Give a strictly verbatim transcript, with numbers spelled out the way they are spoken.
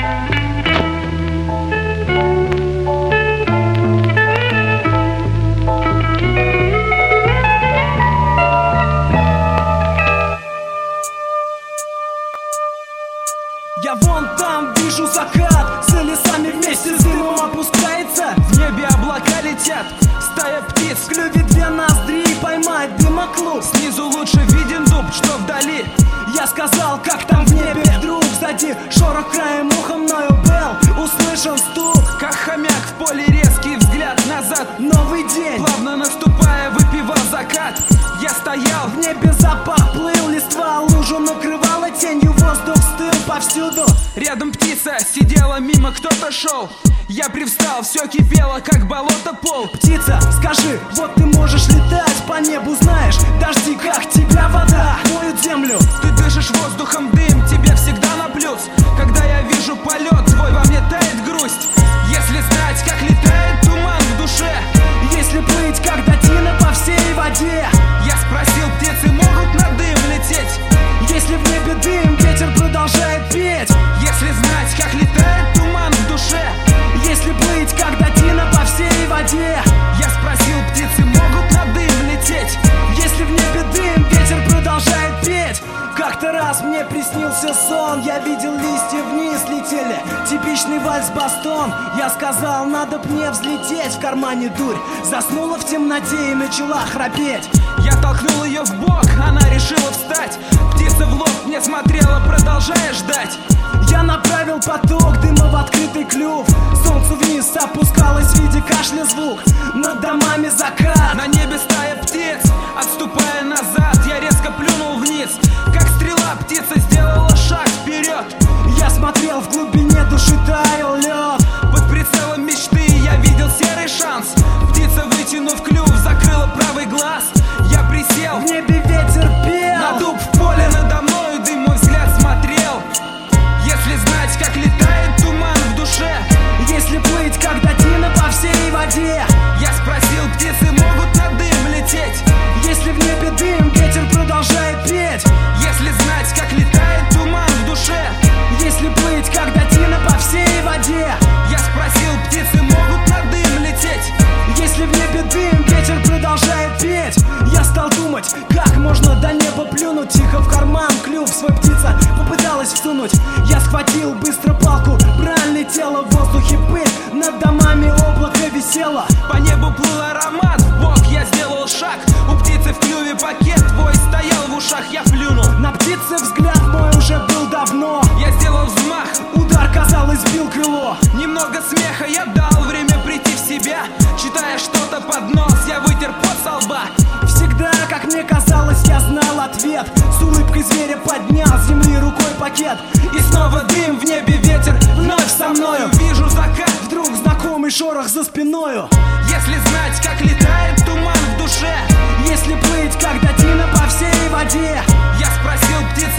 Я вон там вижу закат, за лесами вместе с дымом опускается. В небе облака летят, стая птиц, в клюве две ноздри, поймать дымоклуб. Снизу лучше виден дуб, что вдали. Я сказал, как там в небе, вдруг сзади шорох краем уха мною был услышан стук. Как хомяк в поле, резкий взгляд назад. Новый день, плавно наступая, выпивал закат. Я стоял, в небе запах плыл, листва лужу накрывала тенью, воздух стыл повсюду. Рядом птица сидела, мимо кто-то шел. Я привстал, все кипело, как болото пол. Птица, скажи, вот ты можешь летать по небу, знаешь, дожди, как тебя вода моют землю. Ты дышишь воздухом, дым, тебе всегда на плюс. Когда я вижу полет твой, во мне тает грусть. Если знать, как летает туман в душе, если плыть, как датина по всей воде. Я спросил, птицы могут на дым лететь? Если в небе дым, ветер продолжает петь. Если знать, как летает туман в душе, если плыть, как датина по всей воде. Я спросил, птицы могут на дым лететь? Если в небе дым, ветер продолжает петь. Как-то раз мне приснился сон, я видел листья вниз летели, типичный вальс-бастон. Я сказал, надо б мне взлететь, в кармане дурь заснула в темноте и начала храпеть. Я толкнул ее в бок, она решила встать. Птица в лоб мне смотрела, продолжая ждать. Я направил поток дыма в открытый клюв. Солнце вниз опускалось в виде кашля звук. Над домами закат, на небе стая птиц. Отступая назад, я резко плюнул вниз. Как стрела, птица сделала шаг вперед. Я смотрел, в глубине души таял лед. Под прицелом мечты я видел серый шанс. Птица, вытянув клюв, закрыла правый глаз. Я присел, в небе ветер пел. На дуб в поле надо мною дым мой взгляд смотрел. Если знать, как летает туман в душе, если плыть, как датина по всей воде. Я спросил, птицы могут на дым лететь? Если в небе дым, ветер продолжает петь. Если знать, как летает туман в душе, если плыть, как датина по всей воде. Я спросил, птицы могут на дым лететь? Если в небе дым, ветер продолжает петь. Я стал думать, как можно до неба плюнуть. Тихо в карман клюв свой птица попыталась всунуть. Я схватил быстро палку, брань летела в воздухе пыль. Над домами облако висело, по небу плыл аромат. В бок я сделал шаг, у птицы в клюве пакет твой стоял в ушах. Я плюнул, на птице взгляд мой уже был давно. Я сделал взмах, удар, казалось, сбил крыло. Немного смеха, я дал время прийти в себя. Читая что-то под нос, я вытер пот со лба. Всегда, как мне казалось, я знал ответ. С улыбкой зверя поднял с земли рукой пакет. И снова дым, в небе ветер, вновь со мною. Вижу закат, вдруг знакомый шорох за спиною. Если знать, как летает туман в душе, если плыть, как датина по всей воде. Я спросил, птицы